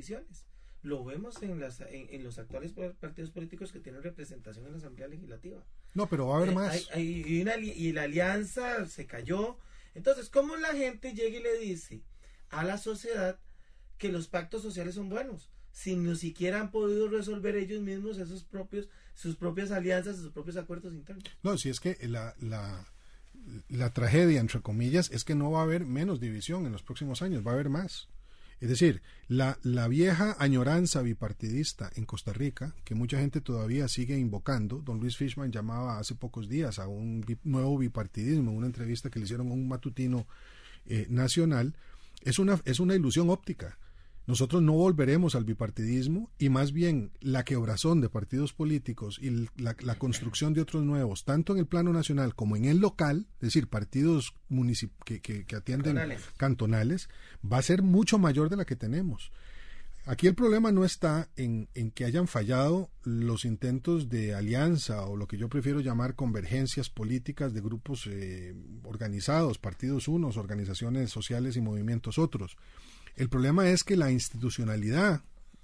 divisiones. Lo vemos en los actuales partidos políticos que tienen representación en la Asamblea Legislativa. No, pero va a haber más. Y la alianza se cayó. Entonces, ¿cómo la gente llega y le dice a la sociedad que los pactos sociales son buenos, si ni siquiera han podido resolver ellos mismos sus propias alianzas, sus propios acuerdos internos? No, si es que la tragedia, entre comillas, es que no va a haber menos división en los próximos años, va a haber más. Es decir, la vieja añoranza bipartidista en Costa Rica, que mucha gente todavía sigue invocando, don Luis Fishman llamaba hace pocos días a un nuevo bipartidismo, en una entrevista que le hicieron a un matutino nacional, es una ilusión óptica. Nosotros no volveremos al bipartidismo y más bien la quebrazón de partidos políticos y la construcción de otros nuevos, tanto en el plano nacional como en el local, es decir, partidos que atienden cantonales, va a ser mucho mayor de la que tenemos. Aquí el problema no está en que hayan fallado los intentos de alianza o lo que yo prefiero llamar convergencias políticas de grupos organizados, partidos unos, organizaciones sociales y movimientos otros. El problema es que la institucionalidad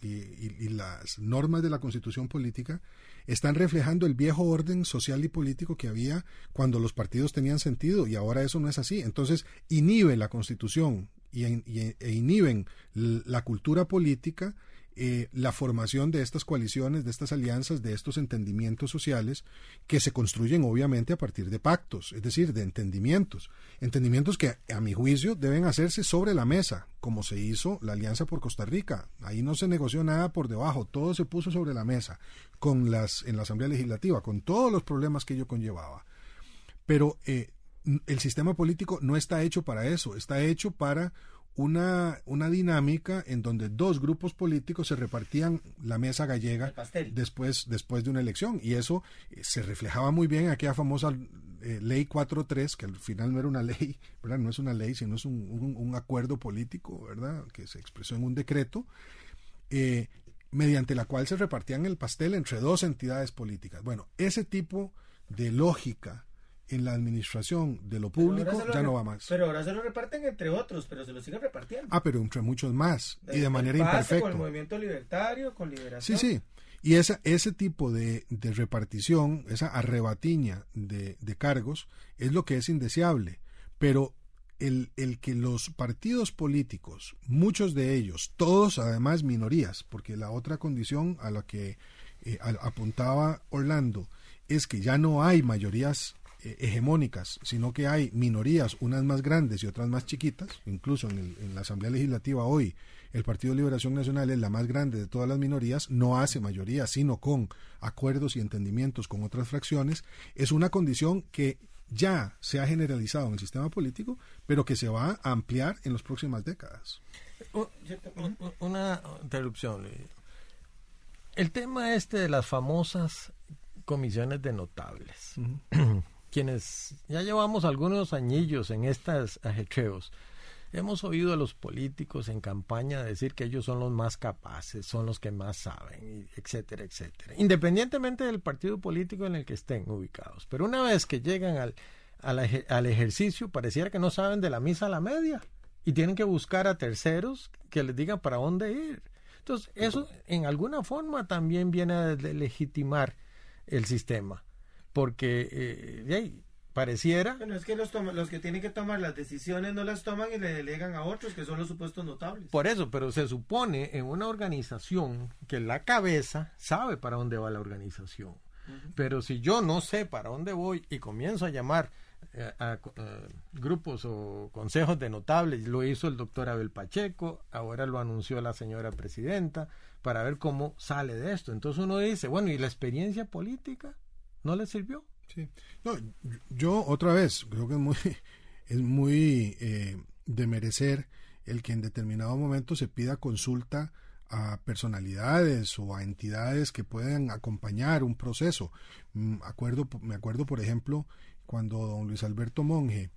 y las normas de la Constitución política están reflejando el viejo orden social y político que había cuando los partidos tenían sentido, y ahora eso no es así. Entonces inhibe la Constitución e inhiben la cultura política, la formación de estas coaliciones, de estas alianzas, de estos entendimientos sociales que se construyen obviamente a partir de pactos, es decir, de entendimientos que a mi juicio deben hacerse sobre la mesa, como se hizo la Alianza por Costa Rica. Ahí no se negoció nada por debajo, todo se puso sobre la mesa en la Asamblea Legislativa, con todos los problemas que ello conllevaba. Pero el sistema político no está hecho para eso, está hecho para una dinámica en donde dos grupos políticos se repartían la mesa gallega después de una elección, y eso se reflejaba muy bien en aquella famosa ley 4.3, que al final no era una ley, ¿verdad? No es una ley, sino es un acuerdo político, ¿verdad?, que se expresó en un decreto, mediante la cual se repartían el pastel entre dos entidades políticas. Bueno, ese tipo de lógica en la administración de lo público ya no va más. Pero ahora se lo reparten entre otros, pero se lo siguen repartiendo. Pero entre muchos más, y de manera imperfecta. Con el movimiento libertario, con Liberación. Sí. Y ese tipo de repartición, esa arrebatiña de cargos, es lo que es indeseable. Pero el que los partidos políticos, muchos de ellos, todos además minorías, porque la otra condición a la que apuntaba Orlando es que ya no hay mayorías hegemónicas, sino que hay minorías, unas más grandes y otras más chiquitas. Incluso en la Asamblea Legislativa hoy el Partido de Liberación Nacional es la más grande de todas las minorías, no hace mayoría, sino con acuerdos y entendimientos con otras fracciones. Es una condición que ya se ha generalizado en el sistema político, pero que se va a ampliar en las próximas décadas. Una interrupción. El tema de las famosas comisiones de notables. Uh-huh. Quienes ya llevamos algunos añillos en estos ajetreos, hemos oído a los políticos en campaña decir que ellos son los más capaces, son los que más saben, etcétera, etcétera, independientemente del partido político en el que estén ubicados. Pero una vez que llegan al ejercicio, pareciera que no saben de la misa a la media y tienen que buscar a terceros que les digan para dónde ir. Entonces, eso en alguna forma también viene a legitimar el sistema, porque pareciera... Bueno, es que los que tienen que tomar las decisiones no las toman y le delegan a otros que son los supuestos notables. Por eso, pero se supone en una organización que la cabeza sabe para dónde va la organización. Uh-huh. Pero si yo no sé para dónde voy y comienzo a llamar a grupos o consejos de notables, lo hizo el doctor Abel Pacheco, ahora lo anunció la señora presidenta, para ver cómo sale de esto. Entonces uno dice, bueno, ¿y la experiencia política no le sirvió? Sí. No, yo otra vez creo que es muy de merecer el que en determinado momento se pida consulta a personalidades o a entidades que puedan acompañar un proceso. Me acuerdo, por ejemplo, cuando don Luis Alberto Monge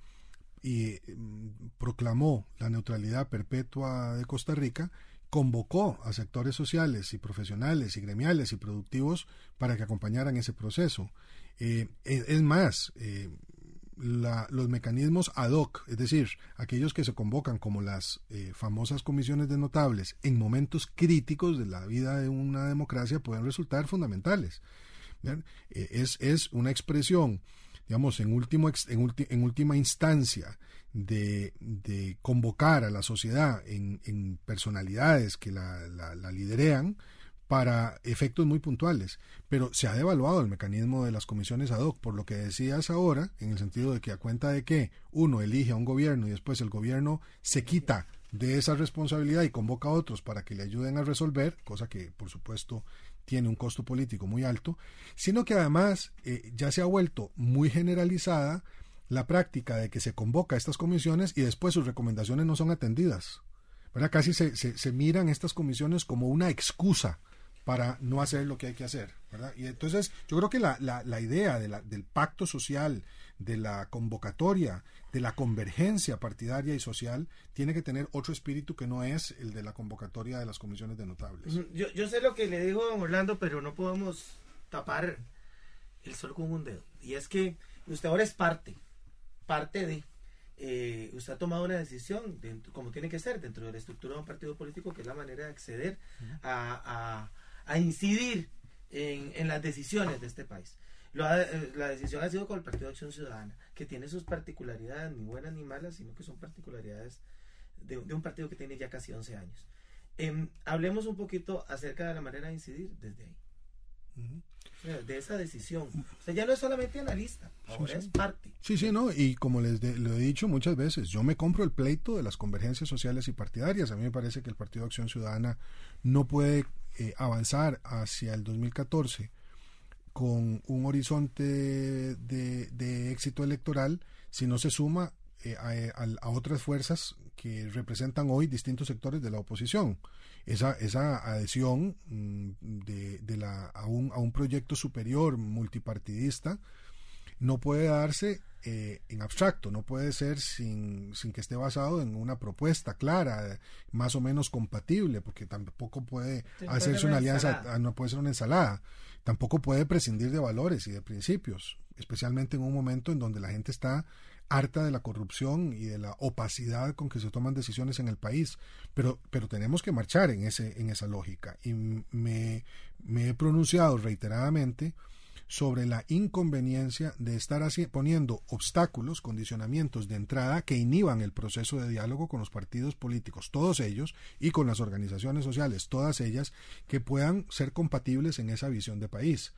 proclamó la neutralidad perpetua de Costa Rica, convocó a sectores sociales y profesionales y gremiales y productivos para que acompañaran ese proceso. Es más, los mecanismos ad hoc, es decir, aquellos que se convocan como las famosas comisiones de notables en momentos críticos de la vida de una democracia, pueden resultar fundamentales. Es una expresión, digamos, en última instancia de convocar a la sociedad en personalidades que la liderean para efectos muy puntuales, pero se ha devaluado el mecanismo de las comisiones ad hoc, por lo que decías ahora, en el sentido de que a cuenta de que uno elige a un gobierno y después el gobierno se quita de esa responsabilidad y convoca a otros para que le ayuden a resolver, cosa que por supuesto tiene un costo político muy alto, sino que además ya se ha vuelto muy generalizada la práctica de que se convoca a estas comisiones y después sus recomendaciones no son atendidas, ¿verdad? Casi se miran estas comisiones como una excusa para no hacer lo que hay que hacer, ¿verdad? Y entonces yo creo que la idea del pacto social, de la convocatoria, de la convergencia partidaria y social, tiene que tener otro espíritu que no es el de la convocatoria de las comisiones de notables. Yo sé lo que le digo a don Orlando, pero no podemos tapar el sol con un dedo. Y es que usted ahora es parte de... usted ha tomado una decisión, como tiene que ser, dentro de la estructura de un partido político, que es la manera de acceder a incidir en las decisiones de este país. La decisión ha sido con el Partido de Acción Ciudadana, que tiene sus particularidades, ni buenas ni malas, sino que son particularidades de un partido que tiene ya casi 11 años. Hablemos un poquito acerca de la manera de incidir desde ahí. De esa decisión. O sea, ya no es solamente analista, ahora es parte. Sí, no, y como lo he dicho muchas veces, yo me compro el pleito de las convergencias sociales y partidarias. A mí me parece que el Partido de Acción Ciudadana no puede avanzar hacia el 2014 con un horizonte de éxito electoral si no se suma a otras fuerzas que representan hoy distintos sectores de la oposición. Esa adhesión a un proyecto superior multipartidista no puede darse en abstracto, no puede ser sin que esté basado en una propuesta clara, más o menos compatible, porque tampoco puede hacerse una alianza, no puede ser una ensalada, tampoco puede prescindir de valores y de principios, especialmente en un momento en donde la gente está harta de la corrupción y de la opacidad con que se toman decisiones en el país, pero tenemos que marchar en esa lógica, y me he pronunciado reiteradamente sobre la inconveniencia de estar poniendo obstáculos, condicionamientos de entrada que inhiban el proceso de diálogo con los partidos políticos, todos ellos, y con las organizaciones sociales, todas ellas, que puedan ser compatibles en esa visión de país.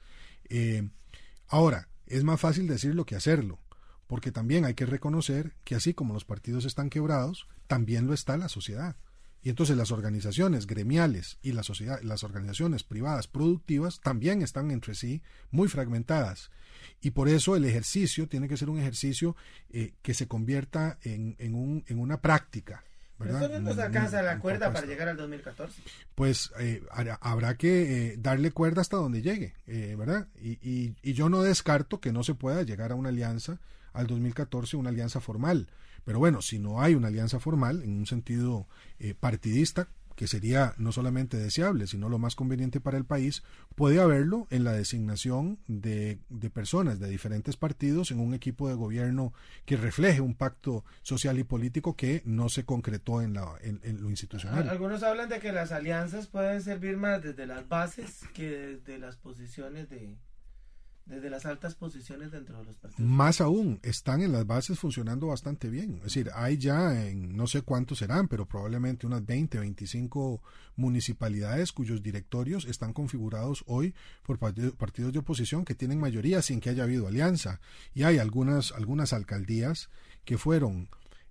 Ahora, es más fácil decirlo que hacerlo, porque también hay que reconocer que así como los partidos están quebrados, también lo está la sociedad. Y entonces las organizaciones gremiales y las organizaciones privadas productivas también están entre sí muy fragmentadas. Y por eso el ejercicio tiene que ser un ejercicio que se convierta en una práctica, ¿verdad? Pero eso no nos alcanza la cuerda para llegar al 2014. Pues habrá que darle cuerda hasta donde llegue, ¿verdad? Y yo no descarto que no se pueda llegar a una alianza al 2014, una alianza formal. Pero bueno, si no hay una alianza formal, en un sentido partidista, que sería no solamente deseable, sino lo más conveniente para el país, puede haberlo en la designación de personas de diferentes partidos en un equipo de gobierno que refleje un pacto social y político que no se concretó en lo institucional. Algunos hablan de que las alianzas pueden servir más desde las bases que desde las posiciones desde las altas posiciones dentro de los partidos. Más aún, están en las bases funcionando bastante bien. Es decir, hay ya, no sé cuántos serán, pero probablemente unas 20, 25 municipalidades cuyos directorios están configurados hoy por partidos de oposición que tienen mayoría sin que haya habido alianza. Y hay algunas alcaldías que fueron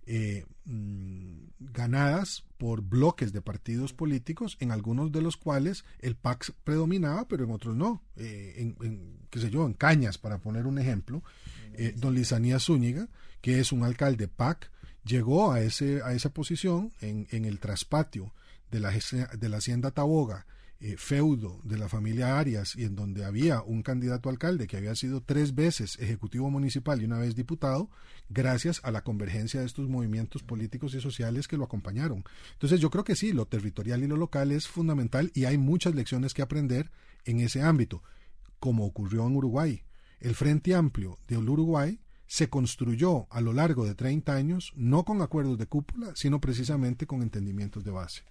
ganadas por bloques de partidos políticos, en algunos de los cuales el PAC predominaba, pero en otros no. Qué sé yo, en Cañas, para poner un ejemplo, don Lizanías Zúñiga, que es un alcalde PAC, llegó a esa posición en el traspatio de la hacienda Taboga, feudo de la familia Arias, y en donde había un candidato a alcalde que había sido 3 veces ejecutivo municipal y una vez diputado, gracias a la convergencia de estos movimientos políticos y sociales que lo acompañaron. Entonces yo creo que sí, lo territorial y lo local es fundamental, y hay muchas lecciones que aprender en ese ámbito, como ocurrió en Uruguay. El Frente Amplio del Uruguay se construyó a lo largo de 30 años, no con acuerdos de cúpula, sino precisamente con entendimientos de base.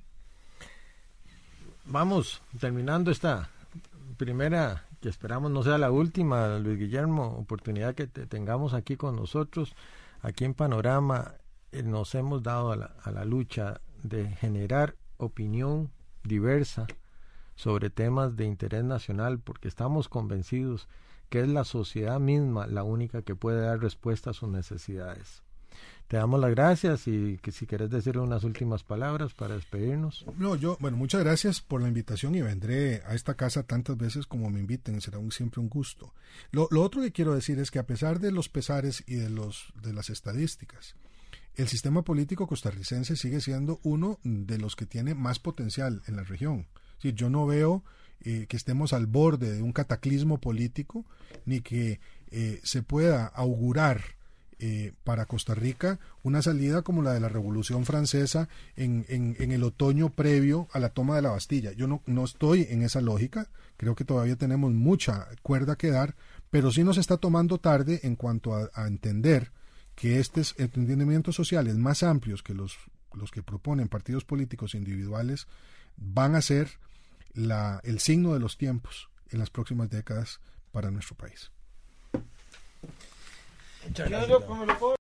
Vamos terminando esta primera, que esperamos no sea la última, Luis Guillermo, oportunidad que tengamos aquí con nosotros. Aquí en Panorama nos hemos dado a la lucha de generar opinión diversa sobre temas de interés nacional, porque estamos convencidos que es la sociedad misma la única que puede dar respuesta a sus necesidades. Te damos las gracias y que si querés decir unas últimas palabras para despedirnos. No, muchas gracias por la invitación y vendré a esta casa tantas veces como me inviten, será siempre un gusto. Lo otro que quiero decir es que a pesar de los pesares y de las estadísticas, el sistema político costarricense sigue siendo uno de los que tiene más potencial en la región. Sí, yo no veo que estemos al borde de un cataclismo político, ni que se pueda augurar para Costa Rica una salida como la de la Revolución Francesa en el otoño previo a la toma de la Bastilla. Yo no estoy en esa lógica, creo que todavía tenemos mucha cuerda que dar, pero sí nos está tomando tarde en cuanto a entender que estos entendimientos sociales más amplios que los que proponen partidos políticos individuales van a ser el signo de los tiempos en las próximas décadas para nuestro país. Muchas gracias.